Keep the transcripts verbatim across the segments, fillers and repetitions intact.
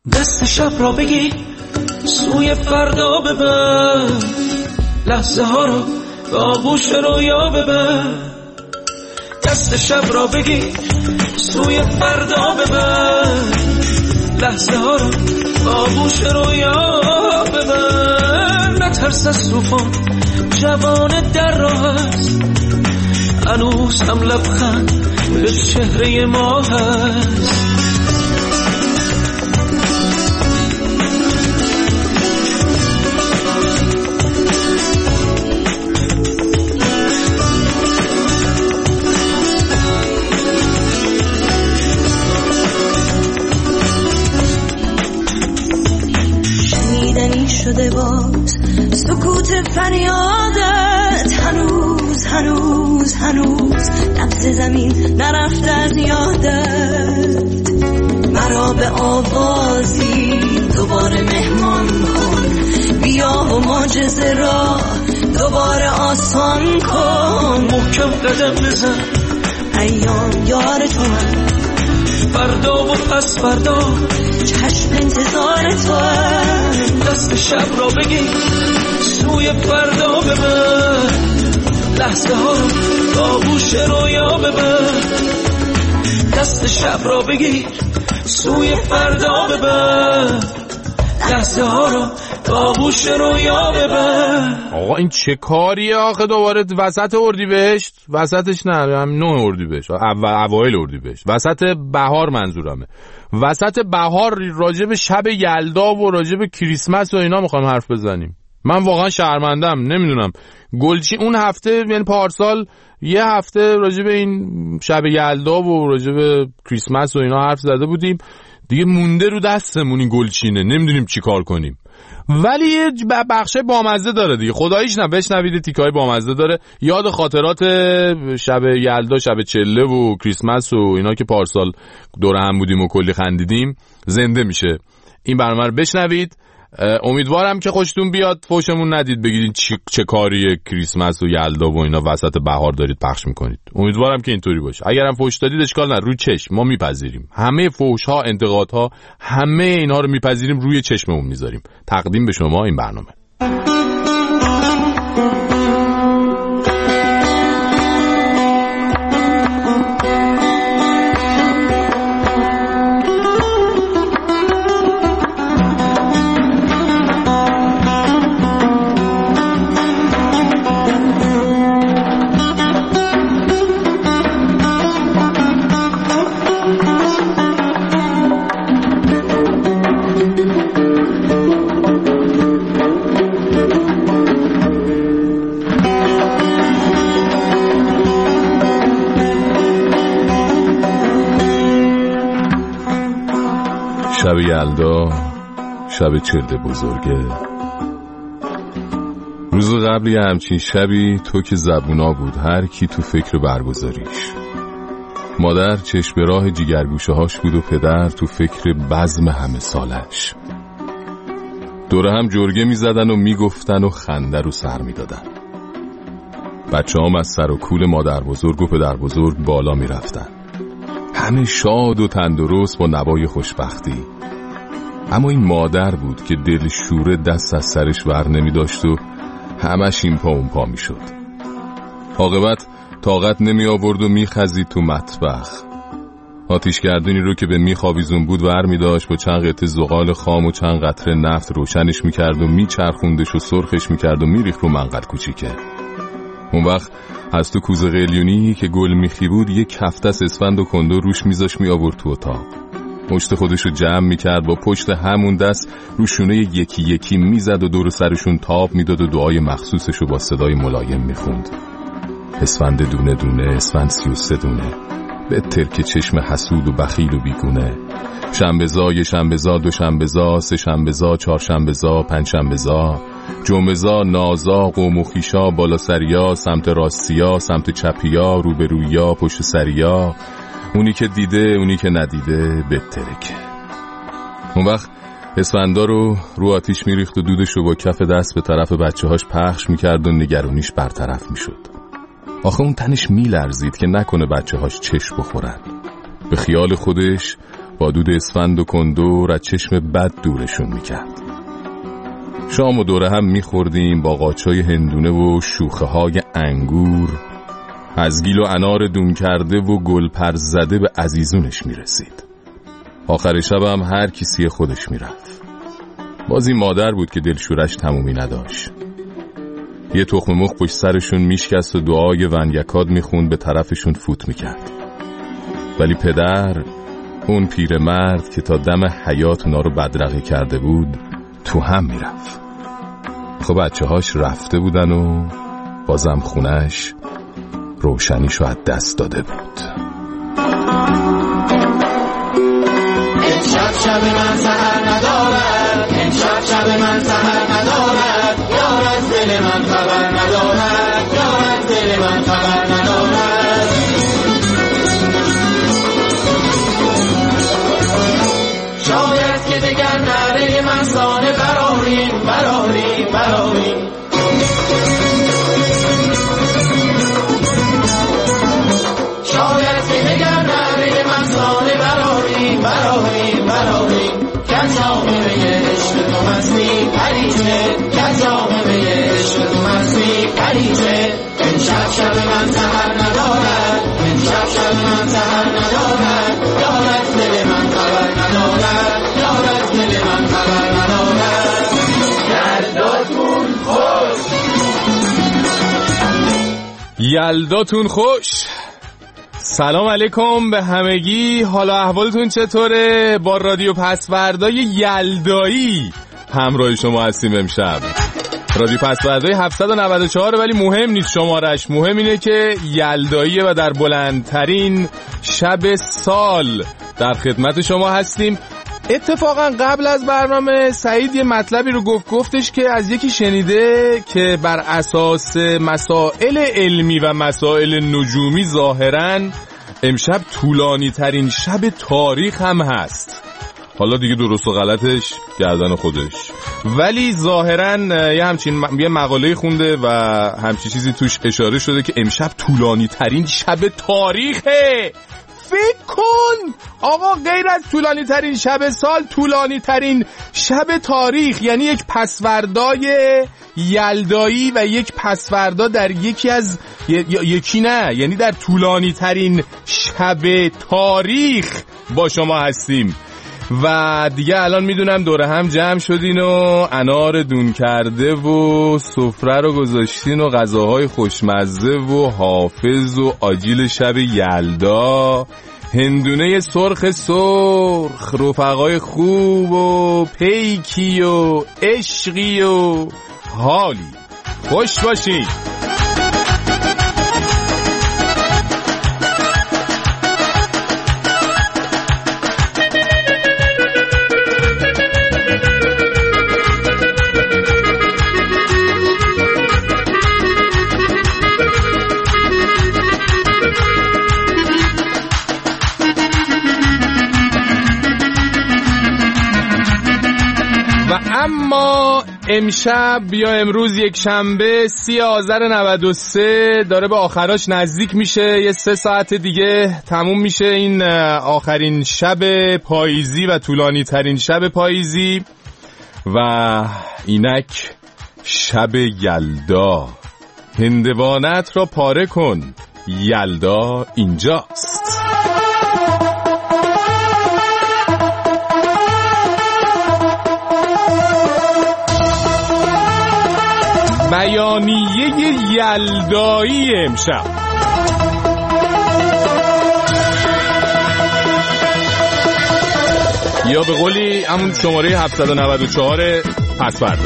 دست شب را بگی سوی فردا ببر، لحظه ها رو به آغوش رویا ببر. دست شب را بگی سوی فردا ببر، لحظه ها رو به آغوش رویا ببر. نترس از طوفان، جوان در راه است، هنوز هم لبخند به چهره ما هست. شده باز سکوت فریادت، هنوز هنوز هنوز لفظ زمین نرفته از یادت. مرا به آوازی دوباره مهمان کن، بیا و معجزه را دوباره آسان کن. محکم قدم بزن، ایام یار تو هم، فردا و پس فردا چشم انتظار تو هم. دست شب را بگی سوی فردا ببر، لحظه ها رو به آغوش رویا ببر. دست شب را بگی سوی فردا ببر، لحظه ها رو به آغوش رویا ببر. آقا این چه کاریه آخه؟ دوباره وسط اردیبهشت، وسطش نه هم نه اردیبهشت، اول اوایل اردیبهشت، وسط بهار منظورمه. وسط بهار راجع به شب یلدا و راجع به کریسمس و اینا میخوام حرف بزنیم. من واقعا شرمندم. نمیدونم گلچی اون هفته یعنی پارسال یه هفته راجع به این شب یلدا و راجع به کریسمس و اینا حرف زده بودیم، دیگه مونده رو دستمون این گلچینه، نمیدونیم چی کار کنیم. ولی یه بخشه بامزه داره دیگه، خداییش نه بشنوید، تیکای بامزه داره. یاد خاطرات شب یلدا، شب چله و کریسمس و اینا که پارسال دور هم بودیم و کلی خندیدیم زنده میشه. این برنامه رو بشنوید. امیدوارم که خوشتون بیاد، فوشمون ندید بگید چه, چه کاریه کریسمس و یلدا و اینا وسط بهار دارید پخش میکنید. امیدوارم که اینطوری باشه. اگرم فوش دادید اشکال نداره، روی چشم ما میپذیریم. همه فوش ها، انتقاد ها، همه اینها رو میپذیریم، روی چشممون میذاریم. تقدیم به شما این برنامه. شب یلدا، شب چله بزرگه. روز قبل یه همچین شبی تو که زبونا بود، هر کی تو فکر برگزاریش. مادر چشم به راه جیگرگوشه هاش بود و پدر تو فکر بزم همه سالش. دوره هم جرگه می زدن و می گفتن و خنده رو سر می دادن. بچه هم از سر و کول مادر بزرگ و پدر بزرگ بالا می رفتن، همه شاد و تندرست با نوای خوشبختی. اما این مادر بود که دل شوره دست از سرش ور نمی داشت و همش این پا اون پا می شد. عاقبت طاقت نمی آورد و می خزید تو مطبخ. آتیشگردونی رو که به می خوابیزون بود ور می داشت، با چند قطعه زغال خام و چند قطره نفت روشنش می کرد و می چرخوندش و سرخش می کرد و می ریخت رو منقل کوچیکه. اون وقت از تو کوزه قلیونی که گل میخی بود یک هفته اسفند و کندو روش میذاش می آورد تو اتاق. پشت خودشو جمع میکرد، با پشت همون دست رو شونه یکی یکی میزد و دور سرشون تاب میداد و دعای مخصوصشو با صدای ملایم میخوند. اسفند دونه دونه، اسفند سی و سه دونه، به ترک چشم حسود و بخیل و بیگونه. شنبه‌زا، یه شنبه‌زا، دو شنبه‌زا، سه شنبه‌زا، چهار شنبه‌زا، پنج شنبه‌زا، جمعه‌زا، نازا، قوم و خویشا، بالا سریا، سمت راستیا، سمت چپیا، روبرویا، پشت سریا، اونی که دیده اونی که ندیده بترکه. اون وقت اسفندا رو رو آتیش میریخت و دودش رو با کف دست به طرف بچه هاش پخش میکرد و نگرونیش برطرف میشد. آخه اون تنش میلرزید که نکنه بچه هاش چش بخورن. به خیال خودش با دود اسفند و کندور از چشم بد دورشون میکرد. شام و دوره هم میخوردیم با قاچای هندونه و شوخه های انگور. از گیل و انار دون کرده و گل پر زده به عزیزونش میرسید. آخر شب هم هر کسی خودش میرفت. بازی مادر بود که دلشورش تمومی نداشت. یه تخم مرغ پشت سرشون میشکست و دعای ونیکاد میخوند به طرفشون فوت میکرد. ولی پدر، اون پیرمرد که تا دم حیات اونا رو بدرقه کرده بود، تو هم میرفت. خب بچه هاش رفته بودن و بازم خونش روشنیشو از دست داده بود. امشب شب من سحر ندارد، امشب شب من سحر ندارد، یار از دل من خبر ندارد، یار از دل من خبر ندارد. شاید که دگر نعره مستانه برآریم برآریم برآریم. شاید که دگر نعره مستانه برآریم برآریم برآریم. کجامه به عشق تو مستی پریزه، کجامه به عشق تو مستی پریزه. امشب شب من سحر ندارد، امشب شب من سحر ندارد، یار از دل من خبر ندارد، یار از دل من خبر ندارد. یلداتون خوش، یلداتون خوش. سلام علیکم به همگی. حالا احوالتون چطوره؟ با رادیو پسوردای یلدایی همراه شما هستیم امشب. رادیو پسوردای هفتصد و نود و چهار، ولی مهم نیست شمارش، مهم اینه که یلداییه و در بلندترین شب سال در خدمت شما هستیم. اتفاقا قبل از برنامه سعید یه مطلبی رو گفت، گفتش که از یکی شنیده که بر اساس مسائل علمی و مسائل نجومی ظاهراً امشب طولانی ترین شب تاریخ هم هست. حالا دیگه درست و غلطش گردن خودش، ولی ظاهراً یه همچین یه مقاله خونده و همچین چیزی توش اشاره شده که امشب طولانی ترین شب تاریخه. فکر کن آقا، غیر از طولانی ترین شب سال، طولانی ترین شب تاریخ، یعنی یک پسوردای یلدایی و یک پسوردا در یکی از ی... یکی نه یعنی در طولانی ترین شب تاریخ با شما هستیم. و دیگه الان میدونم دوره هم جمع شدین و انار دون کرده و سفره رو گذاشتین و غذاهای خوشمزه و حافظ و آجیل شب یلدا، هندونه سرخ سرخ، رفقای خوب و پیکی و عشقی و حالی. خوش باشین. اما امشب یا امروز یک شنبه سی آذر نود و سه داره به آخراش نزدیک میشه. یه سه ساعت دیگه تموم میشه این آخرین شب پاییزی و طولانی ترین شب پاییزی و اینک شب یلدا. هندوانت را پاره کن، یلدا اینجاست. بیانیه یلدایی امشب. یا به قولی همون شماره هفتصد و نود و چهار پسوردا.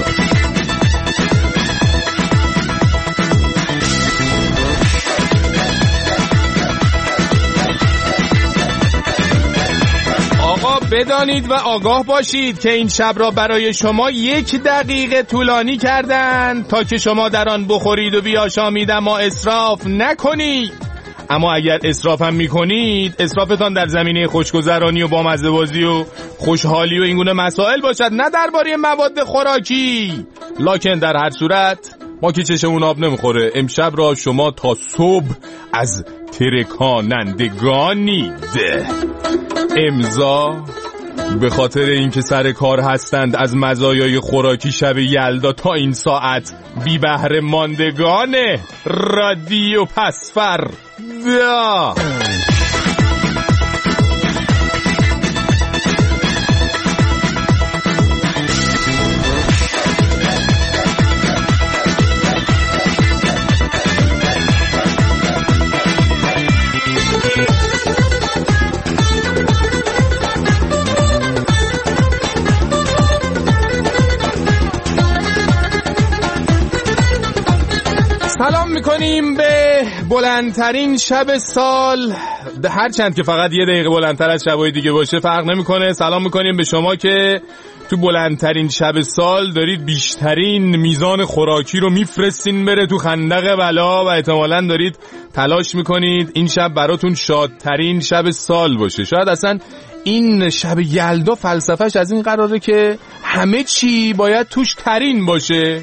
آقا بدانید و آگاه باشید که این شب را برای شما یک دقیقه طولانی کردن تا که شما در آن بخورید و بیاشامید، اما اسراف نکنید. اما اگر اسراف هم میکنید، اسرافتان در زمینه خوشگذرانی و بامزه‌بازی و خوشحالی و اینگونه مسائل باشد، نه درباره مواد خوراکی. لکن در هر صورت ما که چشمون آب نمیخوره، امشب را شما تا صبح از ترکانندگانید. امضا به خاطر اینکه سر کار هستند از مزایای خوراکی شب یلدا تا این ساعت بی بهره ماندگانه رادیو پسفر دا. سلام میکنیم به بلندترین شب سال، هرچند که فقط یه دقیقه بلندتر از شبای دیگه باشه فرق نمیکنه. سلام میکنیم به شما که تو بلندترین شب سال دارید بیشترین میزان خوراکی رو میفرستین بره تو خندق بلا و احتمالاً دارید تلاش میکنید این شب براتون شادترین شب سال باشه. شاید اصلا این شب یلدا فلسفهش از این قراره که همه چی باید توش ترین باشه،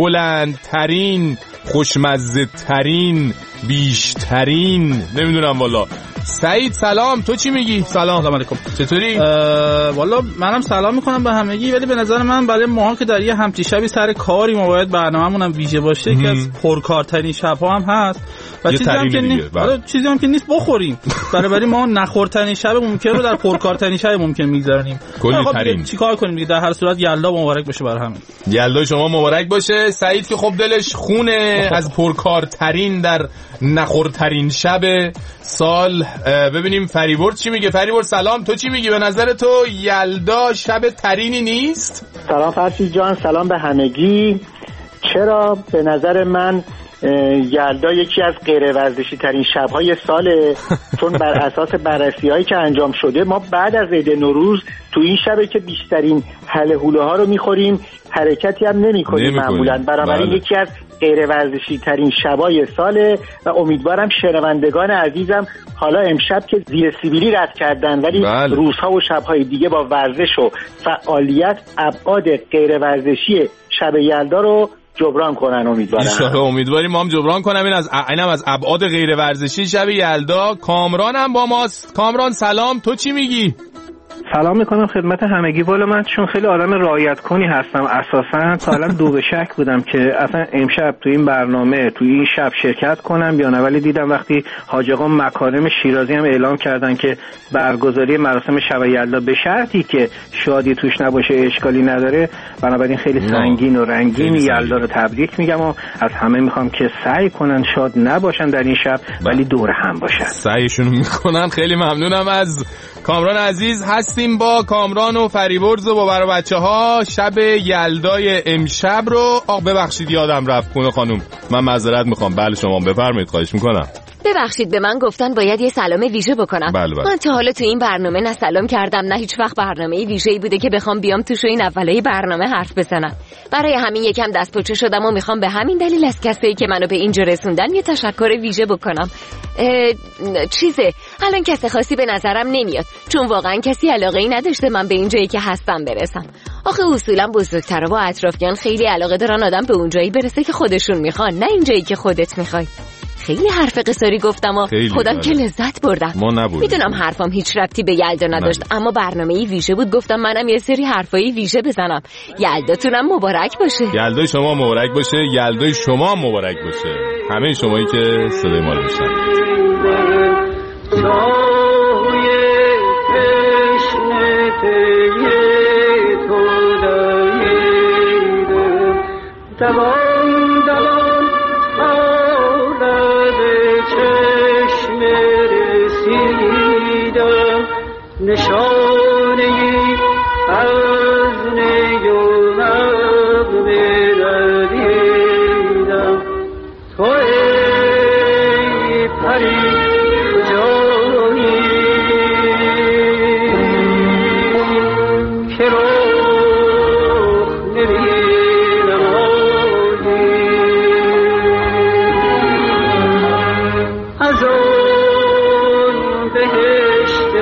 بلندترین، خوشمزه ترین، بیشترین، نمیدونم والا. سعید سلام، تو چی میگی؟ سلام. سلام علیکم، چطوری؟ والا منم سلام میکنم به همگی، ولی به نظر من برای ماها که در یه همچین شبی سر کاری ما باید برنامه‌مون هم ویژه باشه که از پرکارترین شب‌ها هم هست و چیزی هم که نیست چیزی هم که نیست بخوریم. برای ما نخورترین شب ممکن رو در پرکارترین شب ممکن میذاریم. کلی ترین چیکار کنیم دیگه؟ در هر صورت یلدا مبارک باشه برای همه. یلدا شما مبارک باشه. سعید که خب دلش خونه از پرکارترین در نخورترین شب سال. ببینیم فریبرد چی میگه. فریبرد سلام، تو چی میگی؟ به نظر تو یلدا شب ترینی نیست؟ سلام فرشید جان، سلام به همگی. چرا؟ به نظر من یلدا یکی از غیر ورزشی ترین شب‌های ساله، چون بر اساس بررسی‌هایی که انجام شده ما بعد از عید نوروز تو این شبه که بیشترین هله هوله ها رو می‌خوریم، حرکتی هم نمی‌کنیم معمولاً. بنابراین بله. یکی از غیر ورزشی ترین شب‌های ساله و امیدوارم شنوندگان عزیزم حالا امشب که زیر سیبیلی رد کردن ولی بله. روزها و شب‌های دیگه با ورزش و فعالیت ابعاد غیر ورزشی شب یلدا رو جبران کنن. امیدوارم ان امیدواریم ما هم جبران کنم. این از اینم از ابعاد غیر ورزشی شب یلدا. کامران هم با ماست. کامران سلام، تو چی میگی؟ سلام میکنم خدمت همگی. والا من چون خیلی آدم رعایت کنی هستم اساسا، تا الان دو به شک بودم که اصلا امشب تو این برنامه تو این شب شرکت کنم یا نه، ولی دیدم وقتی حاج آقا مکارم شیرازی هم اعلام کردن که برگزاری مراسم شب یلدا به شرطی که شادی توش نباشه اشکالی نداره، بنابراین خیلی سنگین و رنگین یلدا رو تبریک میگم و از همه میخوام که سعی کنن شاد نباشن در این شب ولی دور هم باشن. سعیشون میکنن. خیلی ممنونم از کامران عزیز. هستیم با کامران و فریبرز و با برای بچه ها شب یلدای امشب رو. آه ببخشید یادم رفت خونه خانوم، من معذرت میخوام. بله شما بفرمایید، خواهش میکنم. ببخشید به من گفتن باید یه سلام ویژه بکنم. بله بله. من تا حالا تو این برنامه نه سلام کردم نه هیچ وقت برنامه ویژه‌ای بوده که بخوام بیام توش این اولای برنامه حرف بزنم. برای همین یکم دست پاچه شدم و میخوام به همین دلیل از کسایی که منو به اینجا رسوندن یه تشکر ویژه بکنم. چیزه الان کسی خاصی به نظرم نمیاد، چون واقعا کسی علاقه‌ای نداشته من به اینجایی که هستم برسم. آخه اصولا بزرگترا و اطرافیان خیلی علاقه دارن آدم به اونجایی برسه که خودشون میخوان، نه اینجایی که خودت میخوای. خیلی حرف قصاری گفتم و خودم که لذت بردم. میدونم حرفم هیچ ربطی به یلدا نداشت، اما برنامه‌ای ویژه بود، گفتم منم یه سری حرفایی ویژه بزنم. یلداتونم مبارک باشه. یلدای شما مبارک باشه. یلدای شما مبارک باشه، همه شمایی که صدای ما رو میشنوید. نشانه‌ای از نیونم بردیدم تو ای پری کجایی که رخ نمی‌نمایی از اون بهشت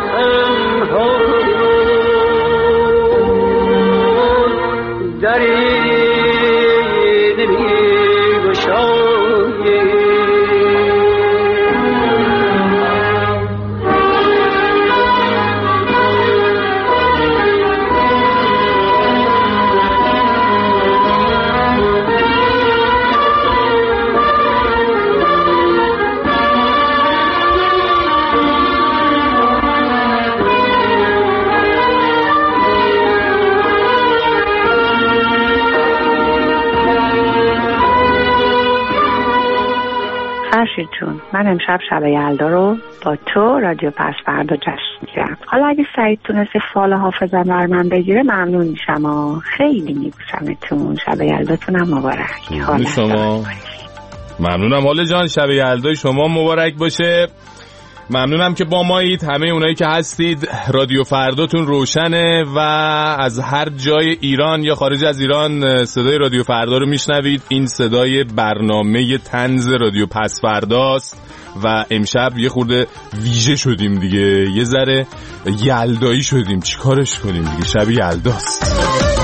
فرشید جون، من امشب شب یلدا رو با تو رادیو پس فردا جشن میگیرم. حالا اگه سعید تونست فال حافظم بر من بگیره ممنون میشم و خیلی میبوسمتون. شب یلداتونم مبارک. حال شما ممنونم حال جان، شب یلدای شما مبارک باشه. ممنونم که با مایید. همه اونایی که هستید رادیو فرداتون روشنه و از هر جای ایران یا خارج از ایران صدای رادیو فردا رو میشنوید. این صدای برنامه طنز رادیو پس فرداست و امشب یه خورده ویژه شدیم دیگه، یه ذره یلدایی شدیم. چیکارش کنیم دیگه، شب یلداست.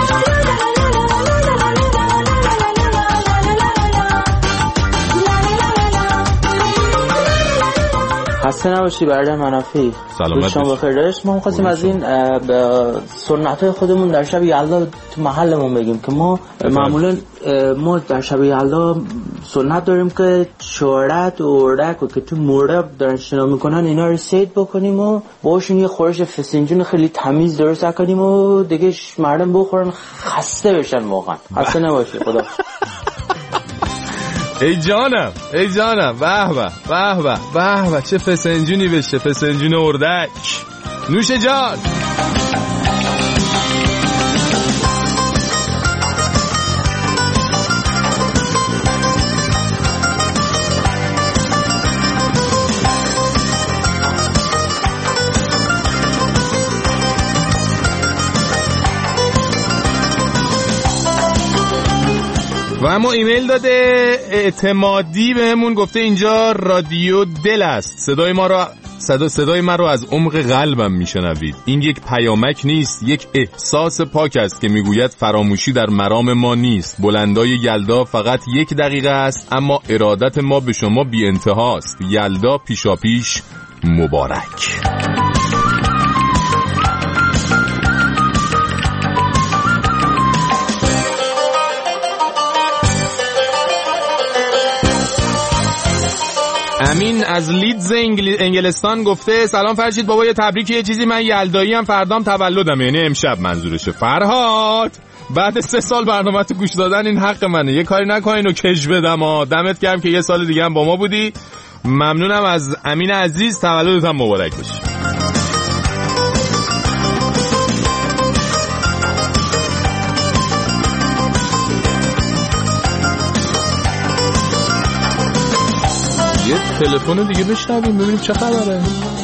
خسته نباشی برادر منافی. سلامت شما بخیر. داشت ما می‌خواستیم از این سنت‌های خودمون در شب یلدا تو محلمون بگیم که ما معمولا ما در شب یلدا سنت داریم که شورت و اردک و که تو مرده دارن شنا میکنن اینا رو سید بکنیم و باشون یه خورش فسنجون خیلی تمیز درست کنیم و دیگه مردم بخورن خسته بشن واقعا. خسته نباشی. خدا. ای جانم ای جانم به به به به به به چه فسنجونی بشه، فسنجون اردک. نوش جان. و اما ایمیل داده اعتمادی بهمون، گفته اینجا رادیو دل است، صدای ما رو صدا صدای من رو از عمق قلبم میشنوید. این یک پیامک نیست، یک احساس پاک است که میگوید فراموشی در مرام ما نیست. بلندای یلدا فقط یک دقیقه است اما ارادت ما به شما بی انتهاست. یلدا پیشاپیش مبارک. امین از لیدز انگل... انگلستان گفته سلام فرشید بابا، یه تبریک یه چیزی، من یلدایی ام، فردام تولدم، یعنی امشب منظورشه. فرهاد بعد سه سال برنامه تو گوش دادن این حق منه، یه کاری نکنین و کش بدم ها. دمت گرم که یه سال دیگه هم با ما بودی. ممنونم از امین عزیز، تولدت هم مبارک باشه. یه تلفن دیگه بشنویم ببینیم چه خبره.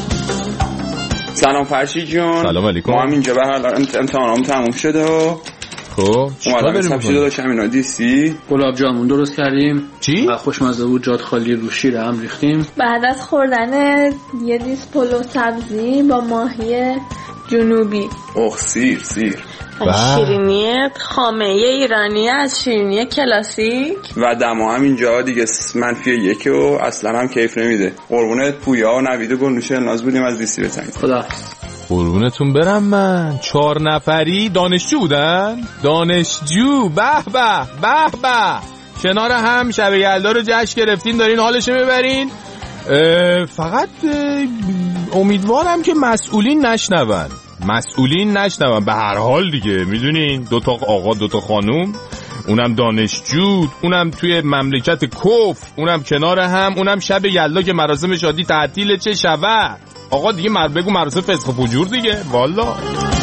سلام فرشید جون. سلام علیکم. ما هم اینجا به حال امتحانم تموم شده و خب اومدم حساب شده داشتم اینا دیستی گلاب جامون درست کردیم. چی؟ و خوشمزه بود، جات خالی رو شیر هم ریختیم. بعد از خوردن یه دیس پلو سبزی با ماهی جنوبی. اوه سیر سیر شیرینی خامه ایرانی از شیرینی کلاسیک و دما هم اینجا دیگه منفی یکی و اصلا هم کیف نمیده. قربونت پویا و نوید و گلنوشه ناز بودیم از دیسی بتنید. خدا قربونتون برم. من چهار نفری دانشجو بودن، دانشجو به به به به کنار هم شب یلدا رو جشن گرفتین، دارین حالشو میبرین. فقط امیدوارم که مسئولین نشنون مسئولین نشنون به هر حال دیگه میدونین، دوتا آقا دوتا خانوم، اونم دانشجو، اونم توی مملکت کفر، اونم کنار هم، اونم شب یلدا که مراسم شادی تعطیل چه شود. آقا دیگه مر بگو مراسم فسق و فجور دیگه والا.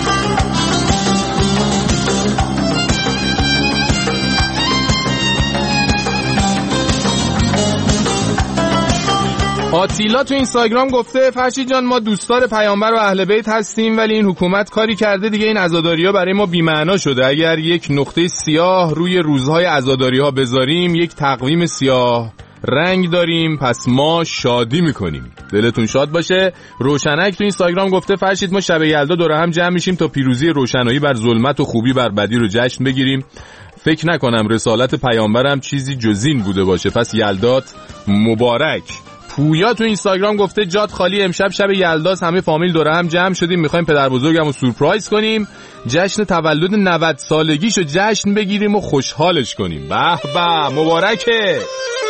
آتیلا تو اینستاگرام گفته فرشید جان ما دوستدار پیامبر و اهل بیت هستیم ولی این حکومت کاری کرده دیگه این عزاداری‌ها برای ما بی‌معنا شده. اگر یک نقطه سیاه روی روزهای عزاداری‌ها بذاریم یک تقویم سیاه رنگ داریم، پس ما شادی میکنیم. دلتون شاد باشه. روشنک تو اینستاگرام گفته فرشید ما شب یلدا دور هم جمع میشیم تا پیروزی روشنایی بر ظلمت و خوبی بر بدی رو جشن بگیریم. فکر نکنم رسالت پیامبرم چیزی جز این بوده باشه، پس یلدات مبارک. پویا تو اینستاگرام گفته جات خالی، امشب شب یلداست، همه فامیل دور هم جمع شدیم، میخوایم پدر بزرگمو سورپرایز کنیم، جشن تولد نود سالگیشو جشن بگیریم و خوشحالش کنیم. به به مبارکه.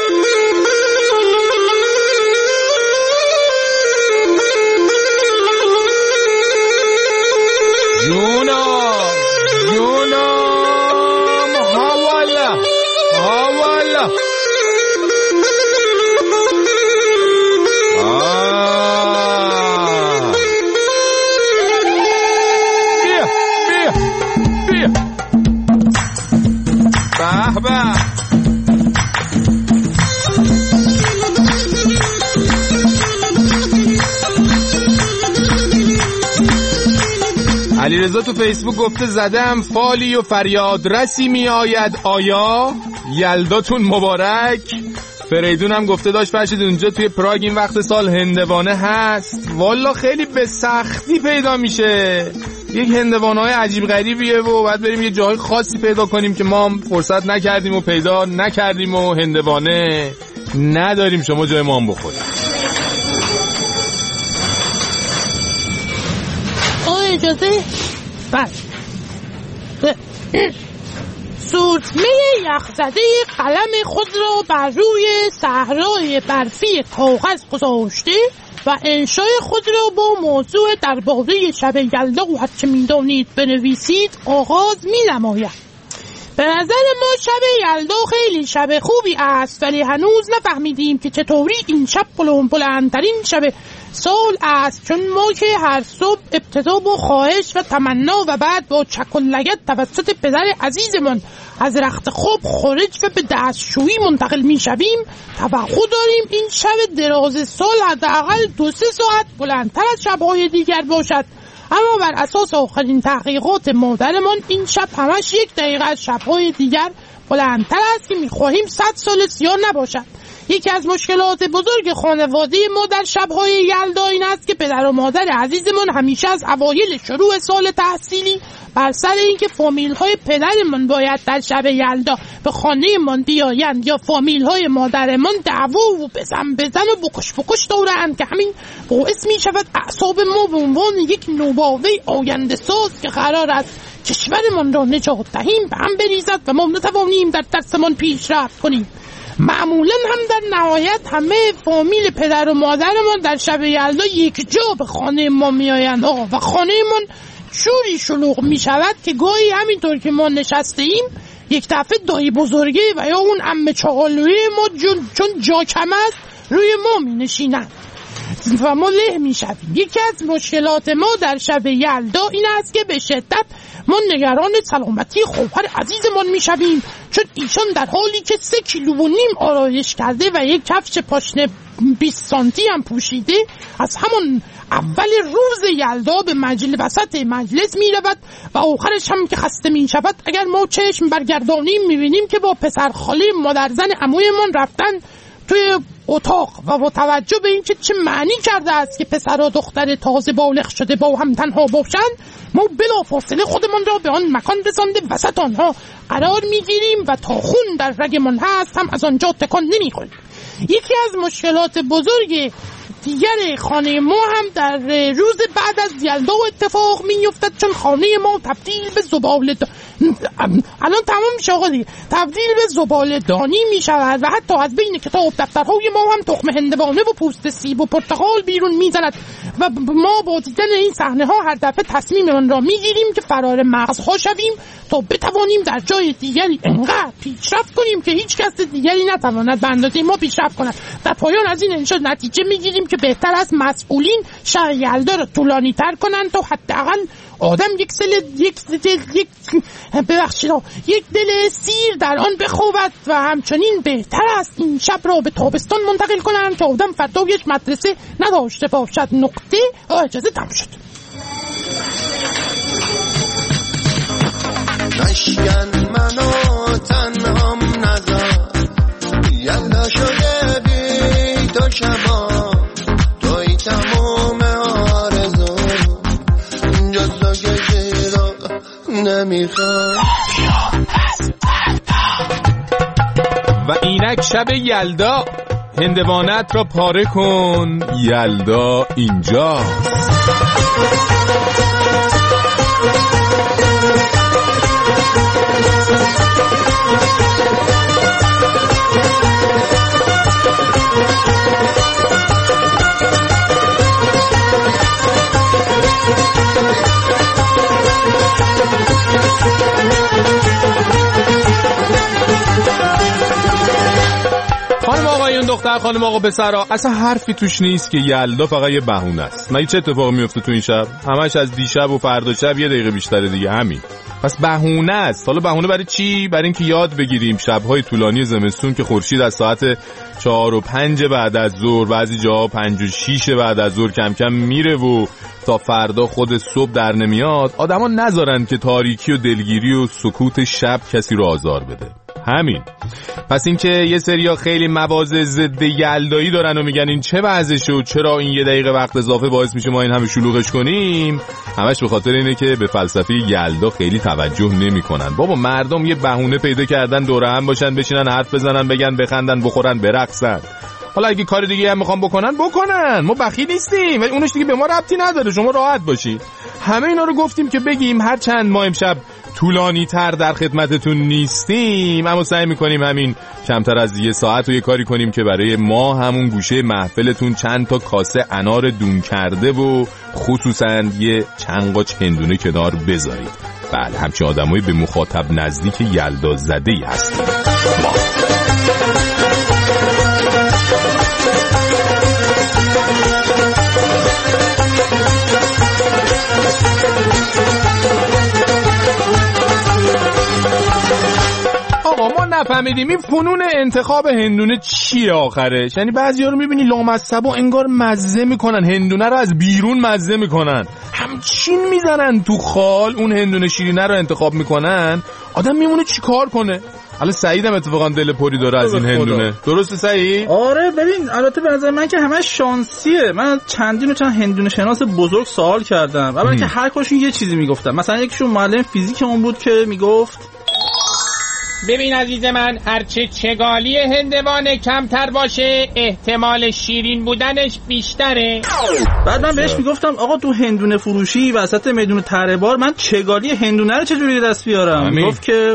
جونم جونم حوالا حوالا به به. علیرضا تو فیسبوک گفته زدم فالی و فریاد رسی می آید آیا یلداتون مبارک. فریدون هم گفته داشت فرشید اونجا توی پراگ این وقت سال هندوانه هست. والا خیلی به سختی پیدا میشه، یک هندوانه های عجیب غریبیه و باید بریم یه جای خاصی پیدا کنیم که ما هم فرصت نکردیم و پیدا نکردیم و هندوانه نداریم. شما جای ما هم بخوریم. آه اجازه بله. سورتمه یخزده قلم خود را بر روی صحرای برفی کاغذ گذاشته و انشای خود را با موضوع درباره شب یلدا و هرچه می‌دانید بنویسید آغاز می‌نماید. به نظر ما شب یلدا خیلی شب خوبی است، ولی هنوز نفهمیدیم که چطوری این شب بلند بلندترین شب سال است، چون ما که هر صبح ابتدا با خواهش و تمنا و بعد با چک و لگد توسط پدر عزیزمان از رخت خواب خارج و به دستشویی منتقل می شویم، توقع داریم این شب دراز سال حداقل دو سه ساعت بلندتر از شب‌های دیگر باشد. اما بر اساس آخرین تحقیقات مادرمان این شب همش یک دقیقه از شب‌های دیگر بلندتر است که می‌خواهیم صد سال سیاه نباشد. یکی از مشکلات بزرگ خانواده ما در شب‌های یلدا این است که پدر و مادر عزیزمان همیشه از اوایل شروع سال تحصیلی بر سر اینکه فامیل‌های پدرمان باید در شب یلدا به خانه‌مان بیایند یا فامیل‌های مادرمان دعوا و بزن بزن و بکش بکش دورند که همین باعث می‌شود اعصاب ما به عنوان یک نوباوه آینده ساز که قرار است کشورمان را نجات دهیم به هم بریزد و ما نتوانیم در درسمان پیشرفت کنیم. معمولا هم در نهایت همه فامیل پدر و مادرمان در شب یلدا یک جا به خانه ما میآیند آقا و خانه من جوری شلوغ می شود که گاهی همینطور که ما نشسته ایم یک دفعه دایی بزرگه و یا اون عمه چاقالوی ما جون چون جا کم است روی ما می نشینند و ما له می شویم. یکی از مشکلات ما در شب یلدا این است که به شدت ما نگران سلامتی خواهر عزیزمان می شویم، چون ایشان در حالی که سه کیلو و نیم آرایش کرده و یک کفش پاشنه بیست سانتی هم پوشیده از همون اول روز یلدا به مجلس وسط مجلس می رود و آخرش هم که خسته می شود اگر ما چشم برگردانیم می بینیم که با پسر خاله مادر زن عمویمان رفتن توی اتاق و با توجه به این که چه معنی کرده است که پسر و دختر تازه بالغ شده با هم تنها باشند، ما بلافاصله خودمان را به آن مکان رسانده وسط آنها قرار میگیریم و تا خون در رگمان هست هم از آنجا تکان نمیخوریم. یکی از مشکلات بزرگ دیگر خانه ما هم در روز بعد از یلدا اتفاق میافتد، چون خانه ما تبدیل به زباله د... الان تمام میشه آقا دیگه تبدیل به زباله دانی میشود و حتی از بین کتاب دفترهای ما هم تخم هندوانه و پوست سیب و پرتقال بیرون میزند و ما با دیدن این صحنه ها هر دفعه تصمیممان را میگیریم که فرار مغزها شویم تا بتوانیم در جای دیگری انقدر پیشرفت کنیم که هیچ کس دیگری نتواند به اندازه ما پیشرفت کند. در پایان از این انشاء نتیجه میگیریم که بهتر است مسئولین شب یلدا را طولانی تر کنند تا حداقل آدم یک سل یک دل یک ببخشید یک دل سیر در آن بخوابد و همچنین بهتر است این شب را به تابستان منتقل کنند که آدم فردایش مدرسه نداشته باشد. نقطه. اجازه تمام شد. نشکن منو تنهام نذار، یلدا شده بی تو شبا، توی تموم آرزو، جز تو کسی رو نمیخوام. و اینک شب یلدا، هندوانت را پاره کن، یلدا اینجاست. خانم آقایون دختر خانم آقا پسرا، اصلا حرفی توش نیست که یلدا فقط یه بهونه است. مگه چه اتفاقی میفته تو این شب؟ همش از دیشب و فردا شب یه دقیقه بیشتره دیگه. همین پس بهونه است. حالا بهونه برای چی؟ برای اینکه یاد بگیریم شب‌های طولانی زمستون که خورشید از ساعت چهار و پنج بعد از ظهر، بعضی جاها پنج و شیش بعد از ظهر کم کم میره و تا فردا خود صبح در نمیاد، آدما نذارن که تاریکی و دلگیری و سکوت شب کسی رو آزار بده. همین. پس اینکه یه سریا خیلی مواضع ضد یلدایی دارن و میگن این چه وضعشه و چرا این یه دقیقه وقت اضافه باعث میشه ما این همه شلوغش کنیم، همش به خاطر اینه که به فلسفه یلدا خیلی توجه نمیکنن. بابا مردم یه بهونه پیدا کردن دور هم باشن، بشینن حرف بزنن، بگن، بخندن، بخورن، برقصن. حالا اگه کار دیگه هم میخوام بکنن بکنن، ما بخیل نیستیم، ولی اونش دیگه به ما ربطی نداره، شما راحت باشید. همه اینا رو گفتیم که بگیم هر چند ما امشب طولانی تر در خدمتتون نیستیم، اما سعی میکنیم همین کمتر از یه ساعت و یه کاری کنیم که برای ما همون گوشه محفلتون چند تا کاسه انار دون کرده و خصوصا یه چند قاچ هندونه کنار بذارید. بله، همچین آدمایی به مخاطب نزدیک یلدا زده‌ای هستیم ما. نفهمیدیم این فنون انتخاب هندونه چیه آخرش؟ یعنی بعضیا رو میبینی لامصبا انگار مزه میکنن، هندونه رو از بیرون مزه میکنن، همچین میزنن تو خال اون هندونه شیرینه رو انتخاب میکنن. آدم میمونه چی کار کنه؟ حالا سعیدم اتفاقا دل پری داره از این هندونه. درسته سعید؟ آره ببین، البته به نظر من که همه شانسیه. من چندین و چند هندونه شناس بزرگ سوال کردم، اولا که هر کدومشون یه چیزی میگفتن. مثلا یکیشون معلم فیزیکمون بود که میگفت ببین عزیز من، هرچه چگالی هندوانه کمتر باشه احتمال شیرین بودنش بیشتره. بعد من بهش میگفتم آقا تو هندونه فروشی وسط میدون تره بار من چگالی هندونه رو چجوری دست بیارم؟ میگفت که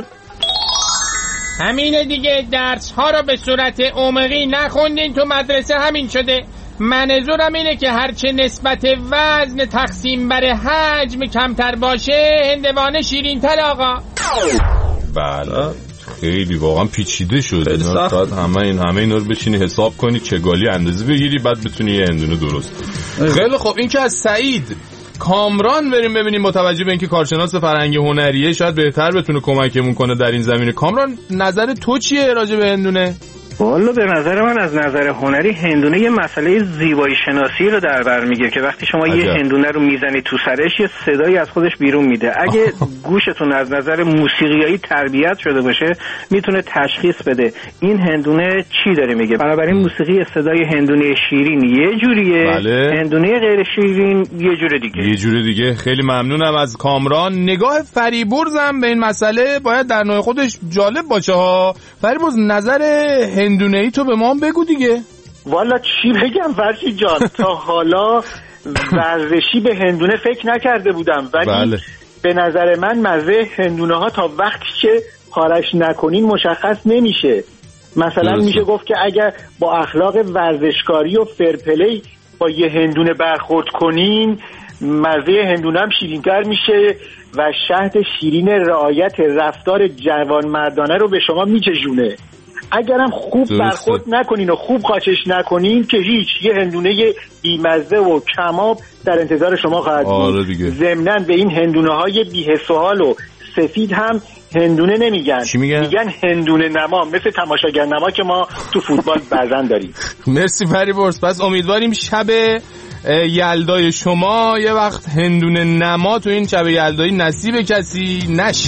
همینه دیگه، درس ها رو به صورت عمقی نخوندین تو مدرسه، همین شده. منظورم اینه که هرچه نسبت وزن تقسیم بر حجم کمتر باشه هندوانه شیرین تر آقا. بله خیلی واقعا پیچیده شده. ساعت همه این همه اینا رو بشینی حساب کنی، چگالی اندازه بگیری، بعد بتونی یه هندونه درست. خیلی خب، این که از سعید. کامران بریم ببینیم، متوجه به اینکه کارشناس فرهنگ هنریه شاید بهتر بتونه کمکمون کنه در این زمینه. کامران نظر تو چیه راجع به هندونه؟ والا به نظر من از نظر هنری هندونه یه مسئله زیبایی شناسی رو در بر میگیره که وقتی شما عجب. یه هندونه رو میزنی تو سرش یه صدایی از خودش بیرون میده. اگه گوشتون از نظر موسیقیایی تربیت شده باشه میتونه تشخیص بده این هندونه چی داره میگه. بنابراین موسیقی صدای هندونه شیرین یه جوریه، بله. هندونه غیر شیرین یه جور دیگه. یه جور دیگه. خیلی ممنونم از کامران. نگاه فریبرزم به این مسئله باید در نوع خودش جالب باشه ها. فریبرز نظر هندونه ای تو به ما هم بگو دیگه. والا چی بگم فرشید جان، تا حالا ورزشی به هندونه فکر نکرده بودم، ولی بله. به نظر من مزه هندونه ها تا وقتی که کارش نکنین مشخص نمیشه. مثلا درسته. میشه گفت که اگر با اخلاق ورزشکاری و فرپلی با یه هندونه برخورد کنین مزه هندونه هم شیرین‌تر میشه و شهد شیرین رعایت رفتار جوانمردانه رو به شما میچشونه. اگرم خوب درسته. برخورد نکنین و خوب قاچش نکنین که هیچ، یه هندونه بیمزه و کماب در انتظار شما خواهد بود. ضمناً به این هندونه های بی‌حس و حال و سفید هم هندونه نمیگن، میگن؟ میگن هندونه نما، مثل تماشاگر نما که ما تو فوتبال بعضا داریم. مرسی فریبرز. پس امیدواریم شب یلدای شما یه وقت هندونه نما تو این شب یلدایی نصیب کسی نشه.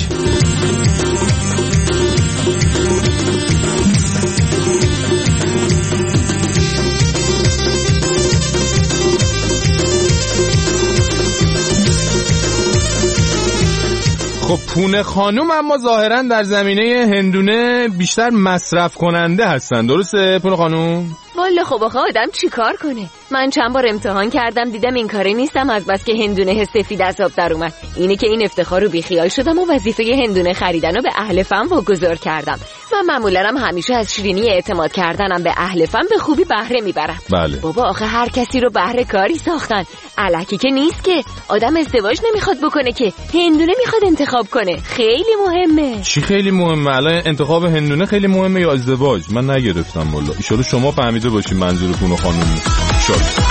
خب پونه خانوم اما ظاهرا در زمینه هندونه بیشتر مصرف کننده هستن، درسته پونه خانوم؟ والا خب آخه آدم چی کار کنه؟ من چند بار امتحان کردم دیدم این کاره نیستم، از بس که هندونه سفید از آب در اومد. اینه که این افتخار رو بیخیال شدم و وظیفه هندونه خریدن رو به اهل فن واگذار کردم. من معمولا هم همیشه از شیرینی اعتماد کردنم به اهل فن به خوبی بهره میبرم. بله. بابا آخه هر کسی رو بهره کاری ساختن، الکی که نیست که. آدم ازدواج نمیخواد بکنه که هندونه میخواد انتخاب کنه. خیلی مهمه. چی خیلی مهمه؟ الان انتخاب هندونه خیلی مهمه یا ازدواج؟ من نگرفتم والا. ان شاءالله شما فهمیده باشین منظور پونه خانوم. شاد.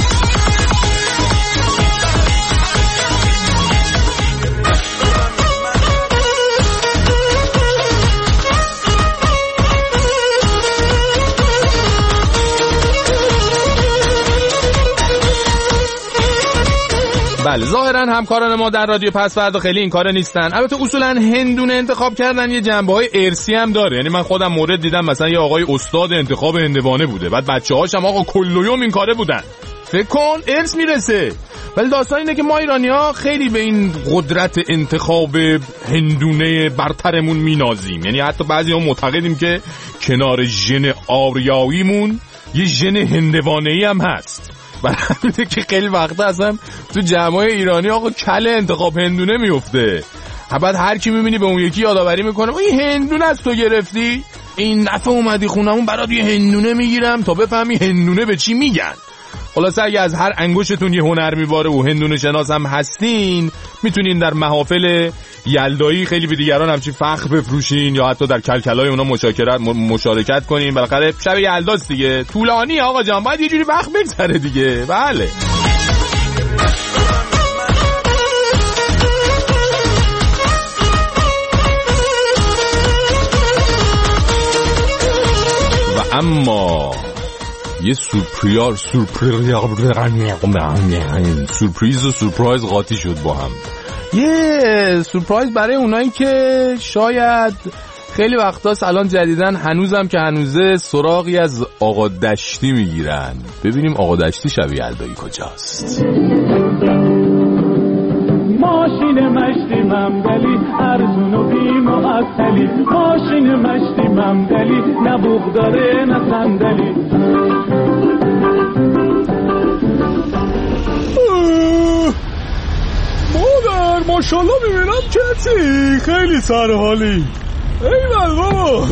بله ظاهرا همکاران ما در رادیو پس فردا خیلی این کاره نیستن. البته اصولا هندونه انتخاب کردن یه جنبه‌های ارثی هم داره. یعنی من خودم مورد دیدم مثلا یه آقای استاد انتخاب هندوانه بوده، بعد بچه‌هاش هم آقا کلیوم این کاره بودن. فکر کن ارث میرسه. ولی داستان اینه که ما ایرانی‌ها خیلی به این قدرت انتخاب هندونه برترمون مینازیم. یعنی حتی بعضی‌ها معتقدیم که کنار ژن آریاییمون یه ژن هندوانه‌ای هم هست. برای همینه که خیلی وقتا اصلا تو جمعای ایرانی آقا کله انتخاب هندونه میفته. بعد هر کی میبینی به اون یکی یادآوری میکنه این هندونه از تو گرفتی؟ این دفعه اومدی خونمون برات یه هندونه میگیرم تا بفهمی هندونه به چی میگن. خلاصه اگه از هر انگشتتون یه هنر میباره و هندونه شناس هم هستین، میتونین در محافل یلدایی خیلی به دیگران همچین فخر بفروشین یا حتی در کلکلای اونا مشارکت مشارکت کنین. بالاخره شب یلداست دیگه، طولانی آقا جان، باید یه جوری وقت بگذره دیگه. بله و اما یه سورپریار سورپریز و سورپرایز قاطی شد با هم. یه سورپرایز برای اونایی که شاید خیلی وقتاست الان جدیدن هنوزم که هنوزه سراغی از آقا دشتی میگیرن. ببینیم آقا دشتی شب یلدایی کجاست. ماشین مشتی ممدلی ارزون و بی معطلی، ماشین مشتی ممدلی نه بوق داره نه صندلی. مادر ماشالله میبینم کسی خیلی سرحالی. ایول بابا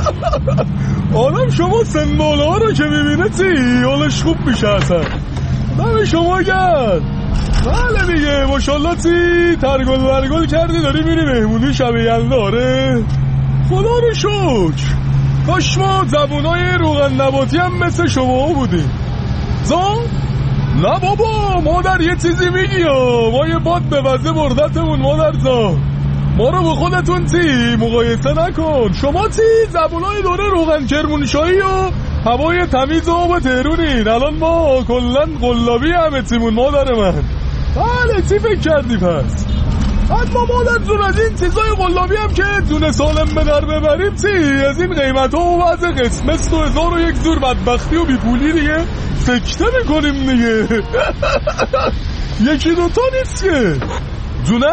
آدم شما سن بالا ها رو که میبینه چی حالش خوب میشه اصلا. دم شما گرد. بله دیگه ماشالله چی ترگل برگل کردی داری میری مهمونی شب یلداره. خدا رو شکر کاش ما زبونای روغن نباتی هم مثل شما بودیم. زان؟ نه بابا مادر یه چیزی میگی ها، ما یه باد به وزه بردتمون مادر زان. ما رو به خودتون چی مقایسه نکن. شما چی زبونای دوره روغن کرمونشایی و هوای تمیز و آب تهرونین. الان ما کلن قلابی همه تیمون مادر من. بله چی فکر کردی پس؟ بعد ما مادر جون از این چیزای قلابی هم که دونه سالم به در ببریم چی از این قیمت ها و وضع قسمت و هزار و یک زور بدبختی و بیپولی دیگه فکته میکنیم دیگه. یکی دوتا نیست که جونه؟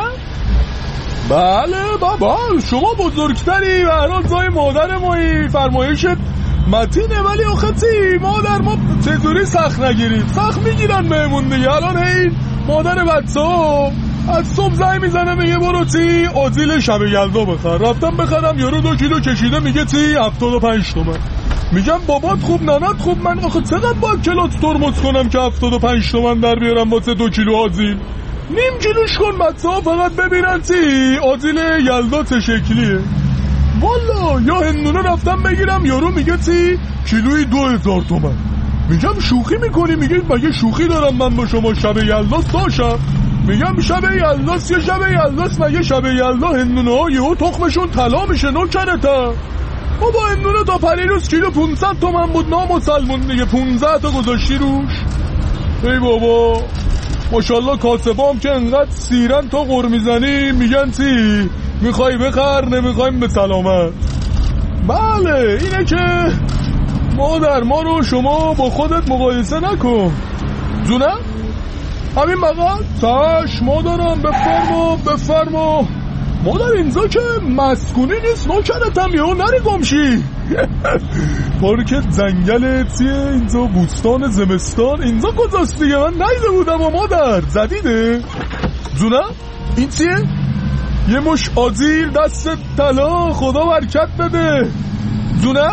بله بابا شما بزرگتری و هران زای مادر مایی فرمایشت متینه. ولی آخه چی مادر ما چطوری سخت نگیریم؟ سخت میگیرن بهمون دیگه. الان این مادر بچه ها از صبح زنگ میزنه میگه برو چی آزیل شب یلدا بخر. رفتم بخرم یارو دو کیلو کشیده میگه چی هفتاد و پنج تومن. میگم بابات خوب ننت خوب، من آخه چقدر باید کلات ترمز کنم که هفتاد و پنج تومن در بیارم واسه دو کیلو آزیل؟ نیم کیلوش کن بچه ها فقط ببینن چی آزیل یلدا چه شکلیه. والا یا هندونه رفتم بگیرم یارو میگه چی کیلوی دو هزار تومن. میگم شوخی میکنی؟ میگه مگه شوخی دارم من با شما شب یلداست داشم. میگم شب یلداست یه شب یلداست مگه شب یلدا هندونه ها یهو تخمشون طلا میشه نوکرتا. بابا هندونه تا پریروز کیلو پونصد تومن بود نامسلمون دیگه پونزده تا گذاشتی روش. ای بابا ماشالله کاسبام که انقدر سیرن تا غر میزنی میگن چی میخوای بخر نمیخوایم به سلامت. بله اینه که مادر ما رو شما با خودت مقایسه نکن جونه. همین بغل تاش مادرم بفرما بفرما. مادر اینجا که مسکونی نیست نوکرتم یهو نری گمشی. پارک جنگل چیه اینجا بوستان زمستان اینجا کجاست دیگه؟ من نیده بودم و مادر زدیده جونه. این چیه؟ یه مش آزیل دست طلا خدا برکت بده جونه.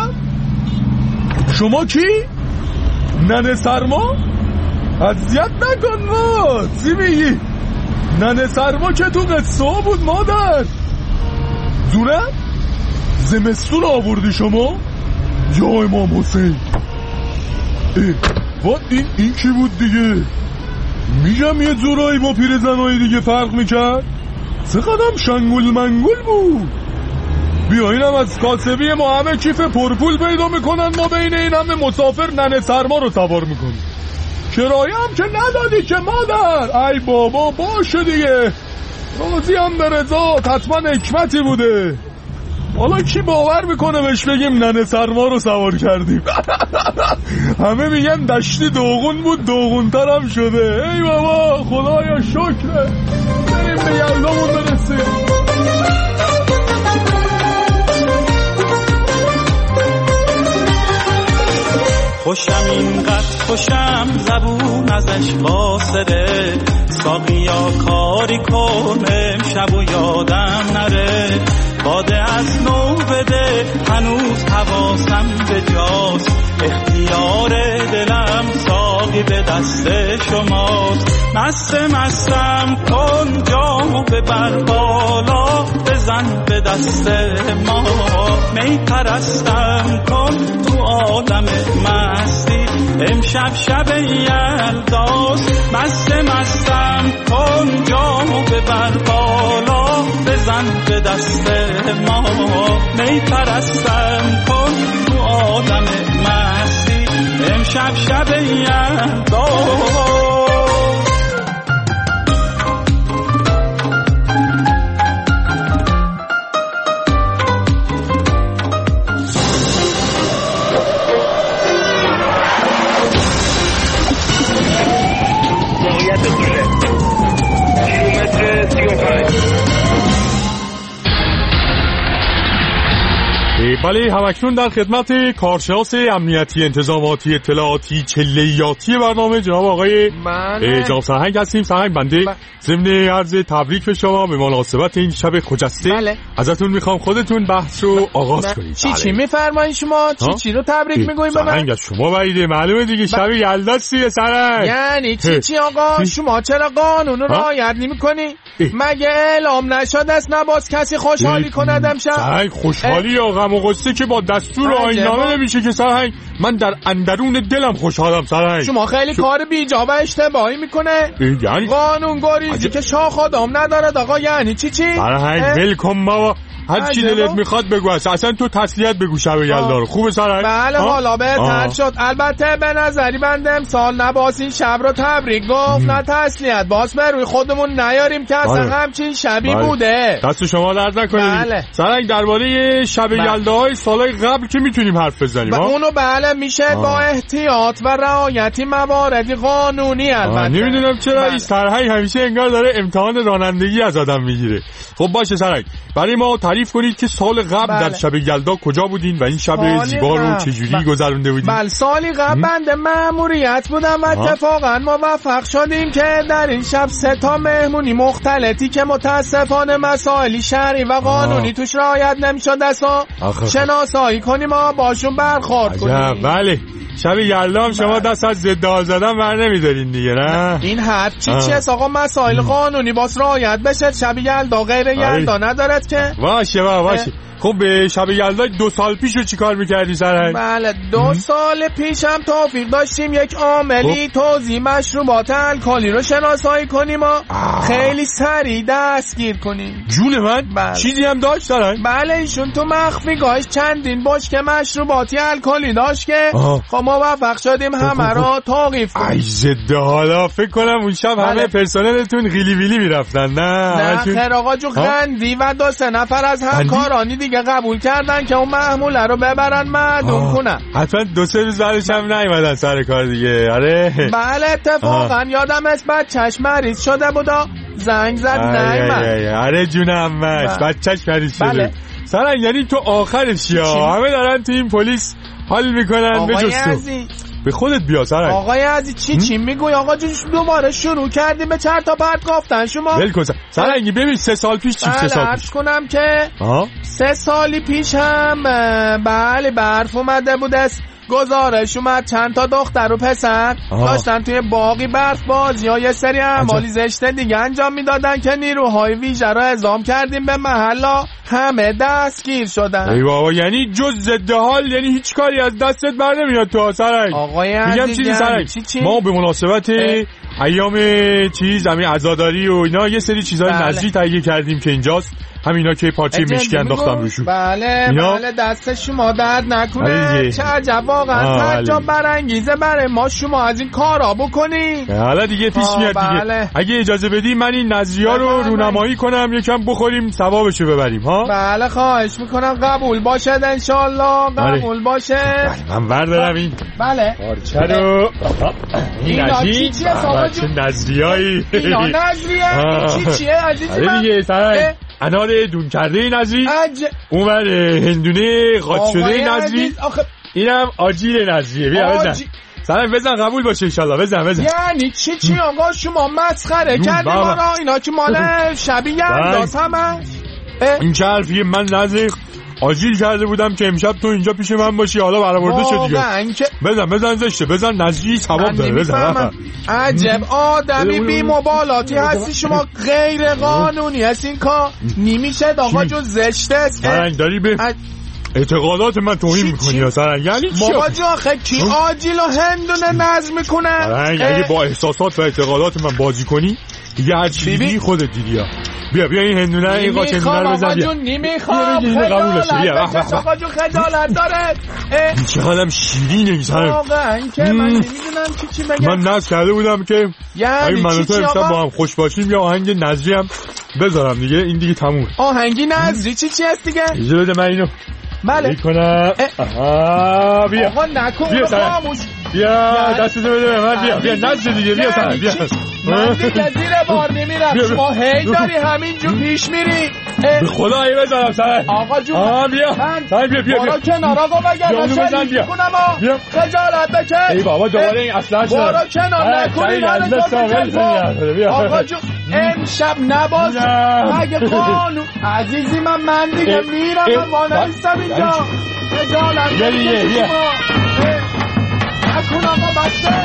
شما کی؟ ننه سرما؟ اذیت نکن ما چی میگی؟ ننه سرما که تو قصه ها بود مادر جونه. زمستون آوردی شما؟ یا امام حسین. وات این این کی بود دیگه؟ میگم یه جورایی با پیرزنای دیگه فرق میکرد. چقدرم شنگول منگول بود. بیا اینم از کاسبی ما همه کیف پرپول پیدا میکنن ما بین این همه مسافر ننه سرما رو سوار میکنیم. کرایه هم که ندادی که مادر. ای بابا باشه دیگه، راضی هم به رضا، حتما حکمتی بوده. حالا کی باور میکنه بهش بگیم ننه سرما رو سوار کردیم؟ همه میگن دشتی دوغون بود، دوغونتر هم شده. ای بابا خدایا شکره. بریم به یلدامون برسیم. خوشم اینقدر خوشم زبون ازش قاصره، ساقیا کاری کن امشب و یادم نره، باده از نو بده هنوز حواسم به جاست، اختیار دلم ساقی به دست شماست، مست مستم کن جامو ببر بالا، بزن به دست ما، می پرستم کن تو عالم مستی، امشب شب یلداست، مست مستم کن جامو ببر بالا، بزن به دست ما، می پرستم کن تو عالم مستی، امشب شب یلداست. بله همکنون در خدمت کارشناس امنیتی انتظاماتی اطلاعاتی چلیاتی برنامه جناب آقای جناب سرهنگ هستیم. سرهنگ بنده ضمن عرض تبریک به شما به مناسبت این شب خجسته بله. ازتون میخوام خودتون بحث رو آغاز بله. کنید. چی بله. چی میفرمایید شما؟ چی چی رو تبریک میگوییم به من؟ سرهنگ از شما بعیده معلومه دیگه شب ب... یلداستی سرهنگ. یعنی چی چی آقا؟ شما چرا قانون رو رعایت نمی‌کنی؟ مگه اعلام نشد است نباز کسی خوشحالی کند امشب؟ سرهنگ خوشحالی یا غم و غصه که با دستور آیین‌نامه نمیشه که سرهنگ. من در اندرون دلم خوشحالم سرهنگ. شما خیلی شو... کار بیجا و اشتباهی میکنه. یعنی قانون گریزی که شاخ آدم ندارد آقا. یعنی چی چی؟ سرهنگ ولکم بابا، هر چی دلت میخواد بگو، اصلا تو تسلیت بگو شب یلدا رو. خوبه سرهنگ؟ بله حالا بهتر شد. البته به نظری بنده امسال نباز این شب رو تبریک گفت نه تسلیت باز به روی خودمون نیاریم که اصلا همچین شبی بله. بوده. دست شما درد نکنه. بله. سرهنگ درباره شب بله. یلداهای سالهای قبل که میتونیم حرف بزنیم. اونو بله میشه آه. با احتیاط و رعایتی مواردی قانونی. البته نمیدونم چرا این سرهنگ همیشه انگار داره امتحان رانندگی از آدم میگیره. خب باشه سرهنگ، برای ما تعریف کنید که سال قبل بله. در شب یلدا کجا بودین و این شب زیبا رو چجوری بله. گذرونده بودین؟ بله سالی قبل بنده مأموریت بودم و اتفاقا موفق شدیم که در این شب سه تا مهمونی مختلطی که متاسفانه مسائلی شرعی و قانونی آه. توش رعایت نمیشد اصلا شناسایی کنیم و باشون برخورد کنیم. بله شب یلدا هم شما دست از ضد حال زدن بر نمیدارین دیگه نه؟ این حرف چی چیست آقا؟ مسائل قانونی باز رعایت بشه. شب یلدا غیر یلدا ندارد که. باشه با باشه. خب به شب یلدا دو سال پیش رو چیکار میکردی سرهنگ؟ بله دو سال پیش هم توفیق داشتیم یک عاملی توزیع مشروبات الکلی رو شناسایی کنیم و خیلی سریع دستگیر کنیم. جون من؟ بله. چیزی هم داشت سرهنگ؟ بله ایشون تو مخفیگاهش چندین بشکه مشروباتی الکلی داشت که خب موفق شدیم همه را توقیف کنیم. ای ضد حالا فکر کنم اون شب بله. همه پرسنلتون غیلی ویلی میرفتن. نه نه خیر آقا جو غندی و دو سه نفر از همکارانی دیگه قبول کردن که اون محموله رو ببرن معدوم کنن. حتما دو سه روز بعدش هم نیومدن سر کار دیگه. آره بله اتفاقا یادم است بچه‌ش مریض شده بود و زنگ زد نیومد. آره جونم مش بچه‌ش مریض شده. بله. سرهنگ یعنی تو آخرش یا همه دارن تو این پلیس حال میکنن به جز تو. به خودت بیا سرهنگ. آقای عزیز چی چی میگوی آقا جون؟ دوباره شروع کردیم به چرت و پرت گفتن شما. ول کن سرهنگ. ببین سه سال پیش چی سه سال پیش کنم که آه؟ سه سالی پیش هم بله برف اومده بود است. گزارش اومد چند تا دختر و پسر آه. داشتن توی باقی برف بازی ها یه سری اعمالی زشته دیگه انجام میدادن که نیروهای ویژه را اعزام کردیم به محلا همه دستگیر شدن. ای بابا یعنی جز ضد حال یعنی هیچ کاری از دستت بر نمیاد تو سرهنگ. آقای عزیز چیزی سرهنگ چی چی؟ ما به مناسبت اه. ایام چیز همین عزاداری و اینا یه سری چیزای بله. نظری تهیه کردیم که اینجاست همینا که پاچه مشکی انداختم روشون. بله اینا؟ بله دست شما درد نکنه. چه عجب واقعا تعجب برانگیزه برای ما شما از این کارا بکنی. حالا دیگه پیش میاد دیگه. بله. اگه اجازه بدی من این نظریه‌ها رو بله رونمایی کنم یکم بخوریم ثوابشو ببریم ها. بله خواهش میکنم قبول باشه ان شاء الله قبول باشه. بله من بردارم این بله پارچه رو. این نظریه چیه آقا چه نظریه‌ای اینا نظریه چی چیه عزیز من دیگه سر انار دون کرده نظری اونور هندونه قاط شده نظری اینم آجیل نظریه بیا بزن سلام بزن قبول باشه انشالله بزن بزن یعنی چی چی آقا شما مسخره کردی ما را اینا که مال شبیه انداز همش این چه حرفیه من نظر آجیل کرده بودم که امشب تو اینجا پیش من باشی حالا برآورده شد دیگه بزن بزن زشته بزن نظری ثواب داره بزن عجب آدمی بی مبالاتی هستی شما غیر قانونی هست این کار نمیشه آقا جون زشته است سرنگ داری به اعتقادات من توهین میکنی یا سرنگ یعنی چی بابا جون آخه کی آجیل و هندونه نظم میکنه سرنگ اگه با احساسات و اعتقادات من بازی کنی دیگه هر چی دیدی خودت دیدی ها بیا بیا این هندونه این قاچ هندونه رو بزن بیا نمیخوام خجالت آقا جون خجالت داره این چقدرم شیرینه این سرنگ واقعا که من نمیدونم چی چی بگم من نظر کرده بودم که یعنی من و تو امشب با هم خوش باشیم یا آهنگ نظری هم بذارم دیگه این دیگه تموم آهنگی نظری چی چی هست دیگه اجازه بده من اینو بله میکنم آها بیا آقا نکن بیا خاموش بیا دستتو بده من بیا بیا نظر دیگه بیا سر بیا من دیگه زیر بار نمیرم شما هی داری همینجور پیش میری به خدا ای بزنم سر آقا جون آها بیا سر بیا بیا بیا کنار آقا بگرم شریف کنم بیا خجالت بکن ای بابا دوباره این اصلا شد بارا کنار نکنی من آقا جون امشب نباز مگه قانون عزیزی من من دیگه میرم من وانستم اینجا خجالت بکن نکن آقا بسته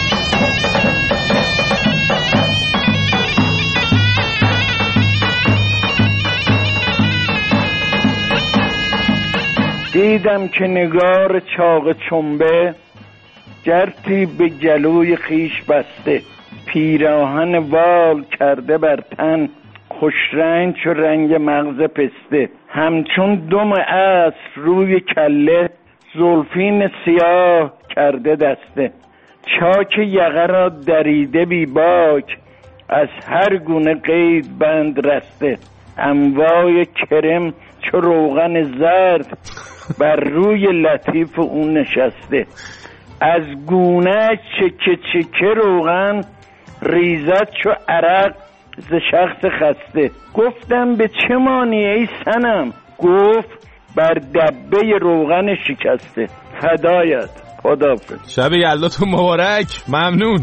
دیدم که نگار چاق چنبه جرتی به گلوی خیش بسته پیراهن وال کرده بر تن خوش رنگ چو رنگ مغز پسته همچون دم عصر روی کله زلفین سیاه کرده دسته چاک یقه را دریده بی باک از هر گونه قید بند رسته انواع کرم چو روغن زرد بر روی لطیف اون نشسته از گونه چکه چکه روغن ریزد چو عرق ز شخص خسته گفتم به چه مانی ای صنم گفت بر دبه روغن شکسته هدایت خداحافظ شب یلداتون مبارک ممنون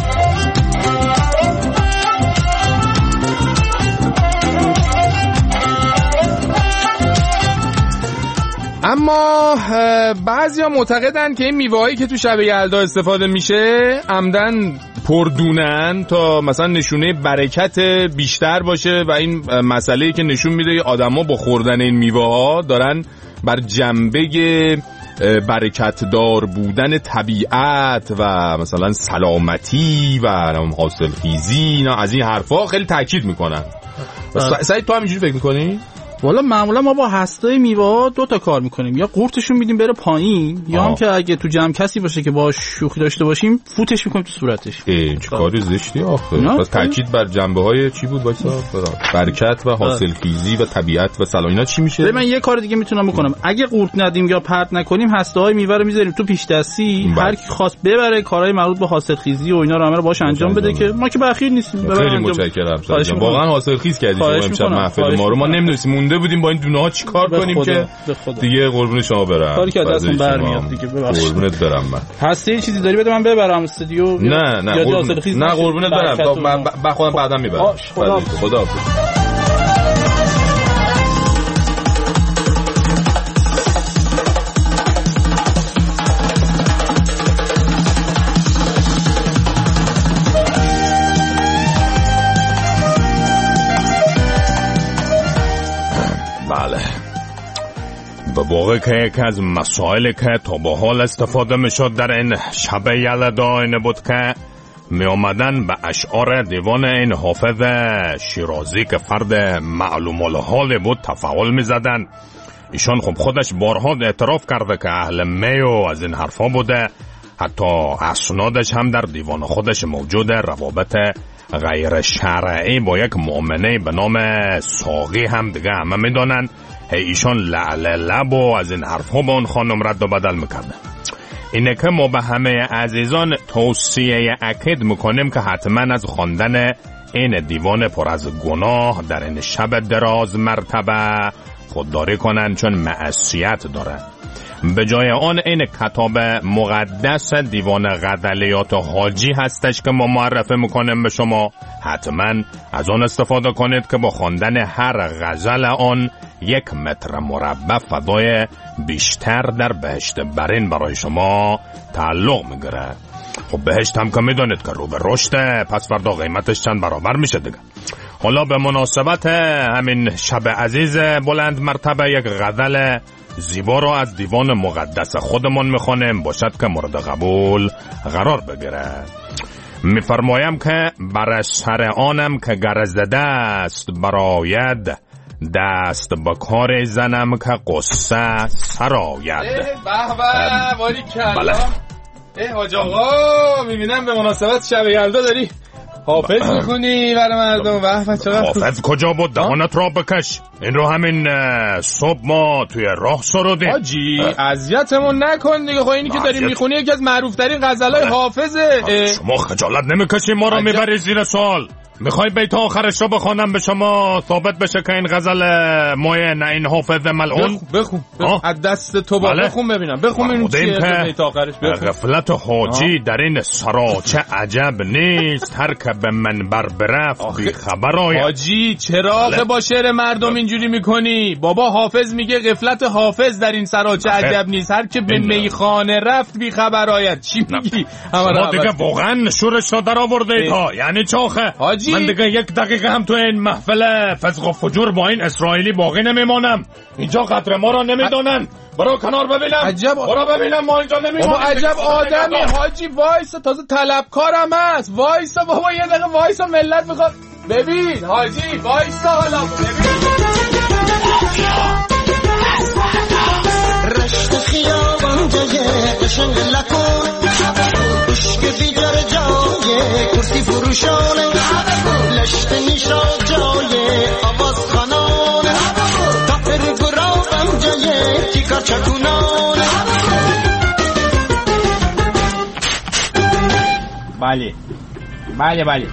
اما بعضیا معتقدن که این میوه‌هایی که تو شب یلدا استفاده میشه عمدن پردونن تا مثلا نشونه برکت بیشتر باشه و این مسئله‌ای که نشون میده آدما با خوردن این میوه‌ها دارن بر جنبه برکت دار بودن طبیعت و مثلا سلامتی و حاصل خیزی اینا از این حرفا خیلی تاکید میکنن. سعید تو هم اینجوری فکر میکنی؟ والا معمولا ما با هسته‌های میوه‌ها دو تا کار میکنیم، یا قورتشون میدیم بره پایین آه. یا هم که اگه تو جمع کسی باشه که باهاش شوخی داشته باشیم فوتش میکنیم تو صورتش. ای چه کاری زشتی آخه. بس تاکید بر جنبه‌های چی بود وایسا برکت و حاصل خیزی و طبیعت و سلام اینا چی میشه؟ من یه کار دیگه میتونم بکنم، اگه قورت ندیم یا پرت نکنیم هسته‌های میوه رو میذاریم تو پیش دستی، هر کی خواست ببره کارهای مربوط به حاصل خیزی و اینا رو همه رو باهاش انجام بده که ما که بخیل نیستیم. خیلی متشکرم. واقعا حاصل خیز کردید امشب محفل ما رو، ما نمیدونیم مونده بودیم با این دونه ها چی کار کنیم که دیگه قربون شما برم. کاری که دستم برمیاد دیگه ببخشید. قربونت برم من. هستی چیزی داری بده من ببرم استودیو؟ نه نه قربون نه قربونت برم. من با خودم بعداً میبرم. خدا به واقع که یکی از مسائلی که تا به حال استفاده میشد در این شب یلدا اینه بود که می آمدن به اشعار دیوان این حافظ شیرازی که فرد معلوم الحال بود تفاعل می زدن. ایشان خب خودش بارها اعتراف کرده که اهل می و از این حرفا بوده. حتی اسنادش هم در دیوان خودش موجوده. روابط غیر شرعی با یک مؤمنه به نام ساقی هم دیگه همه می دانن. ایشان لعل لب و از این حرفا با اون خانم رد و بدل میکرده. اینه که ما به همه عزیزان توصیه اکید میکنیم که حتما از خواندن این دیوان پر از گناه در این شب دراز مرتبه خودداری کنن، چون معصیت داره. به جای آن این کتاب مقدس دیوان غزلیات حاجی هستش که ما معرفی میکنیم به شما. حتما از آن استفاده کنید که با خواندن هر غزل آن یک متر مربع فضای بیشتر در بهشت برین برای شما تعلق میگیره. خب بهشت هم که میدونید که رو به رشده، پس فردا قیمتش چند برابر میشه دیگه. حالا به مناسبت همین شب عزیز بلند مرتبه یک غزل زیبا را از دیوان مقدس خودمون میخوانیم، باشد که مورد قبول قرار بگیره. میفرمایم که بر سر آنم که گرزده است براید، دست با کار زنم که قصه سراید. به به باری کلا. اه حاج آقا میبینم به مناسبت شب یلدا داری حافظ میکنی برای مردم. به چقدر حافظ کجا بود؟ دهانت را بکش. این رو همین صبح ما توی راه سرودیم. حاجی اذیتمون نکن دیگه. خب اینی که داری میخونی یکی از معروف ترین غزلای حافظه. شما خجالت نمیکشی ما رو میبری زیر سوال؟ میخوای بیت آخرش رو بخونم به شما ثابت بشه که این غزل مایه نه این حافظ ملعون؟ بخون بخون از دست تو با بله. بخون ببینم بخون این چیه بیت آخرش. بخون. غفلت حاجی در این سراچه عجب نیست، هر که به منبر برفت بی خبر آید. حاجی چرا با شعر مردم اینجوری میکنی؟ بابا حافظ میگه غفلت حافظ در این سراچه عجب نیست، هر که به میخانه رفت بی خبر آید. چی میگی؟ شما دیگه واقعا شورش رو در آورده ها. یعنی چاخه حاجی من دیگه یک دقیقه هم تو این محفل فسق و فجور با این اسرائیلی باقی نمیمانم. اینجا قدر ما را نمیدونن. برو کنار ببینم. عجب برو ببینم ما اینجا نمیمانیم. بابا عجب آدمی حاجی. وایسا تازه طلبکارم هست. وایسا بابا یه دقیقه وایسا، ملت میخواد ببین. حاجی وایسا حالا ببین. رشت خیابان جای قشنگ لکن، عشق بیدر جای کرسی فروشانه، لشت نیشا جای آواز خانانه، تاپر گرابم جای تیکار چکونانه. بله بله بله.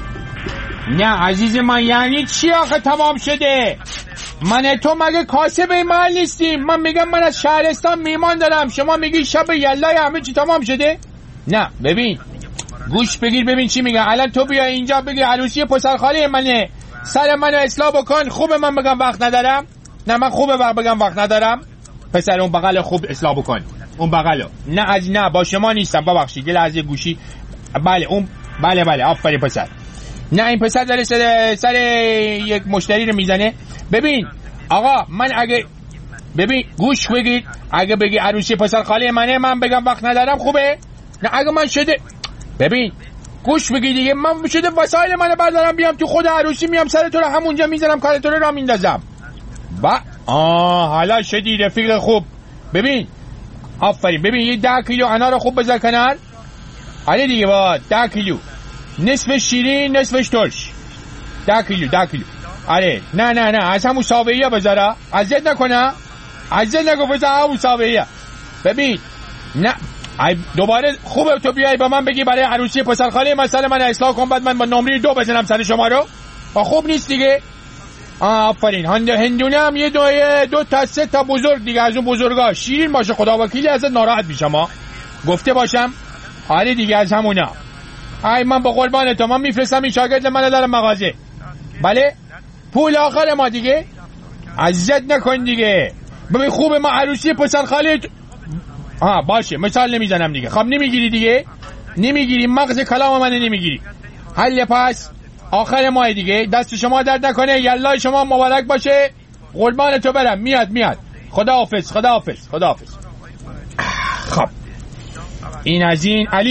نه عزیز من یعنی چی آخه تمام شده؟ من تو مگه کاسب این محل نیستیم؟ من میگم من از شهرستان میمان دارم، شما میگی شب یلای همه چی تمام شده؟ نه ببین گوش بگیر ببین چی میگم. الان تو بیا اینجا بگی عروسی پسرخاله منه، سر منو اصلاح بکن. خوبه من بگم وقت ندارم؟ نه من خوبه بگم وقت ندارم. پسر اون بغل خوب اصلاح بکن، اون بغلو. نه از نه با شما نیستم ببخشید یه لحظه گوشی. بله اون بله بله آفرین پسر. نه این پسر داره سر, سر یک مشتری رو میزنه. ببین آقا من اگه ببین گوش بگید، اگه بگی عروسی پسر خاله منه من بگم وقت ندارم خوبه؟ نه اگه من شده ببین گوش بگی دیگه، من شده وسایل منو بردارم بیام تو خود عروسی، میام سر تو رو همونجا میذارم کار تو رو را میندازم. با آه حالا شدی رفیق خوب. ببین آفرین. ببین یه ده کیلو انار خوب بذار کنار. آره دیگه با ده کیلو، نصف شیرین نصفش ترش. ده کیلو ده کیلو. آره نه نه نه از همون ساویه بذاره، عزت نکنه عزت نگو بذار همون ساویه. ببین نه دوباره خوبه تو بیای با من بگی برای عروسی پسرخاله مسئله من اصلاح کن، بعد من با نمره دو بزنم سر شما رو. خوب نیست دیگه. آفرین. هندونه هم یه دو دو تا سه تا بزرگ دیگه از اون بزرگا شیرین باشه، خدا وکیلی ازت ناراحت میشم ها. گفته باشم. آره دیگه از همونا. ای من با قربان تو من میفرستم این شاگرد من دارم مغازه. بله پول آخر ما دیگه. عزت نکن دیگه. ببین خوبه ما عروسی پسرخاله ت... آها باشه مثال نمیزنم دیگه. خب نمیگیری دیگه، نمیگیری مغز کلام من نمیگیری. حل پس آخر ماه دیگه. دست شما درد نکنه، یلای شما مبارک باشه. قربان تو برم. میاد میاد. خدا حافظ خدا حافظ خدا حافظ. خب این از این. علی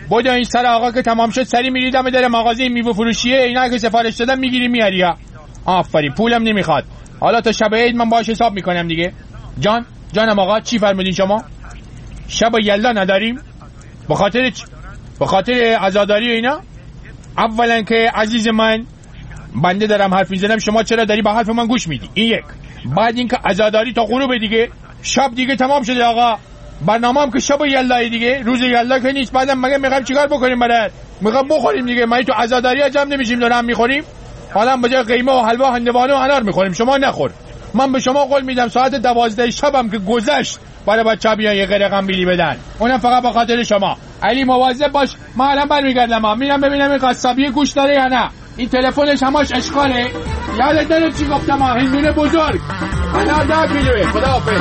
بودا این سر آقا که تمام شد سری میری دم در مغازه میوه فروشیه، اینا که سفارش دادم میگیری میاری. ها آفرین، پولم نمیخواد. حالا تا شب عید من باهاش حساب میکنم دیگه. جان جانم آقا چی فرمودین شما؟ شب یلدا نداریم؟ به خاطر چ... به خاطر عزاداری اینا؟ اولا که عزیز من بنده دارم حرف میزنم، شما چرا داری به حرف من گوش میدی؟ این یک. بعد اینکه عزاداری تا غروب دیگه، شب دیگه تمام شده آقا. برنامه هم که شب یلدا دیگه، روز یلدا که نیست. بعدم مگه میخوایم چیکار بکنیم برات؟ میخوایم بخوریم دیگه. ما تو عزاداری جمع نمیشیم دارم میخوریم. حالا به جای قیمه و حلوا هندوانه و انار میخوریم. شما نخور. من به شما قول میدم ساعت دوازده شبم که گذشت برای بچه‌ها بیان یه غیر قنبیلی بدن. اونم فقط به خاطر شما. علی مواظب باش. من الان برمیگردم. ها میرم ببینم این قصابی گوش داره یا نه. این تلفنش همش اشکاله. یادت نره چی گفتم؟ ها هندونه بزرگ. انار ده کیلوه. خداحافظ.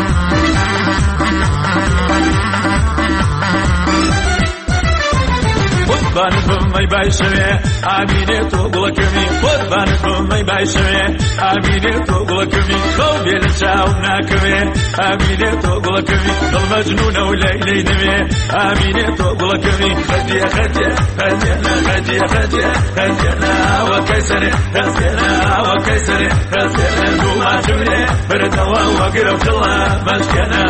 قربانكم ما يبايشوي عبيدي طوبلكمي قربانكم ما يبايشوي عبيدي طوبلكمي خوبي لشاوناكمي عبيدي طوبلكمي المجنون وليلي نمي عبيدي طوبلكمي خدي خدي خدينا خدي خدي خدينا وكسر خدينا وكسر خدينا دوما جملي بردوا وقرب الله مشكنا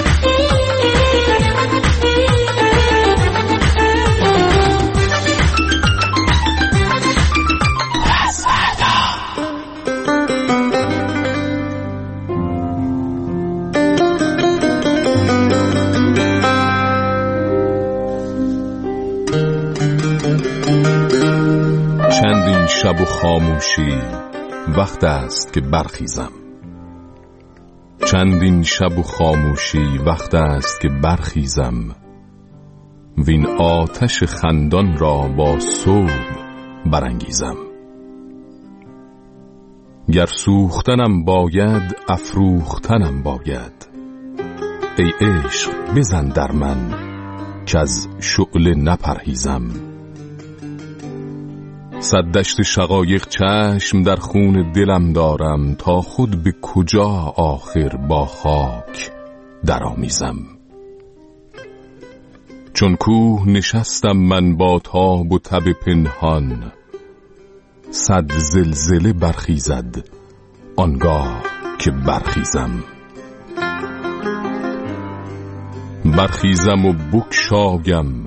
چندین شب و خاموشی وقت است که برخیزم، چندین شب و خاموشی وقت است که برخیزم، وین آتش خندان را با صبح برانگیزم. گر سوختنم باید افروختنم باید، ای عشق بزن در من که از شعله نپرهیزم. صد دشت شقایق چشم در خون دلم دارم، تا خود به کجا آخر با خاک درآمیزم. چون کوه نشستم من با تاب و تب پنهان، صد زلزله برخیزد آنگاه که برخیزم. برخیزم و بگشایم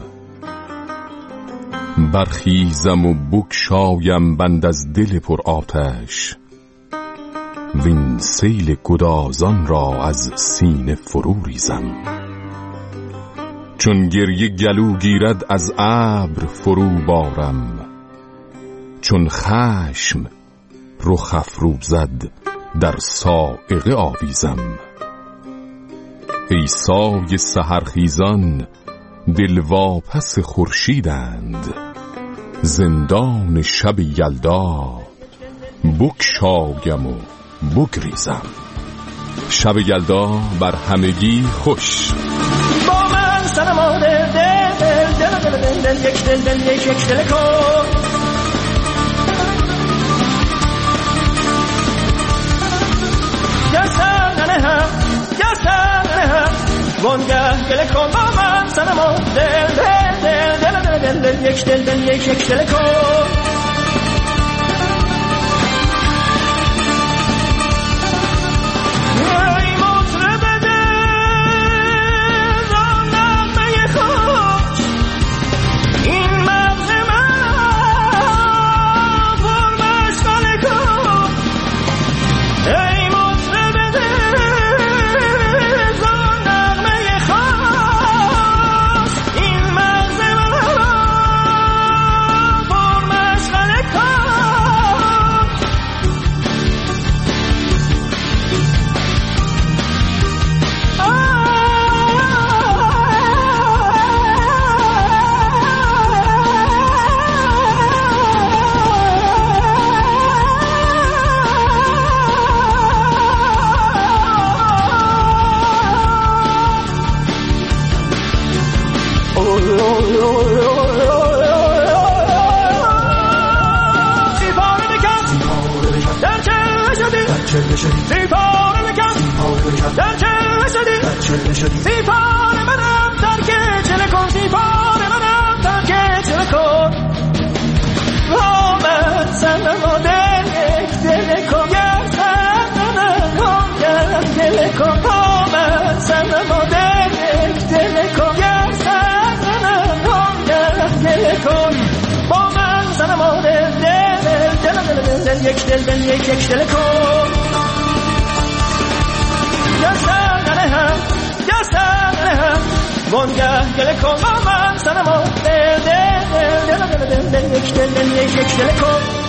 برخیزم و بگشایم بند از دل پر آتش، وین سیل گدازان را از سینه فرو ریزم. چون گریه گلو گیرد از ابر فرو بارم، چون خشم رخ افروزد در صاعقه آویزم. ای سایه سحرخیزان دل واپس خورشیدند، زندان شب یلدا بگشایم و بگریزم. شب یلدا بر همگی خوش. با من سنما دل دل دل دل دل دل یک دل دل یک یک دل کن. گستن ننهم گستن ننهم وانگه گل کن. با من سنما دل دل دل دل دل دل یک دل دل یک یک دل کن. سیپار منم ترک چله کن، سیپار منم ترک یک دل دل یک یک دل کن گسم ننهم گسم ننهم وانگه گل کن با من سنما دل دل دل دل دل دل یک دل دل یک یک دل کن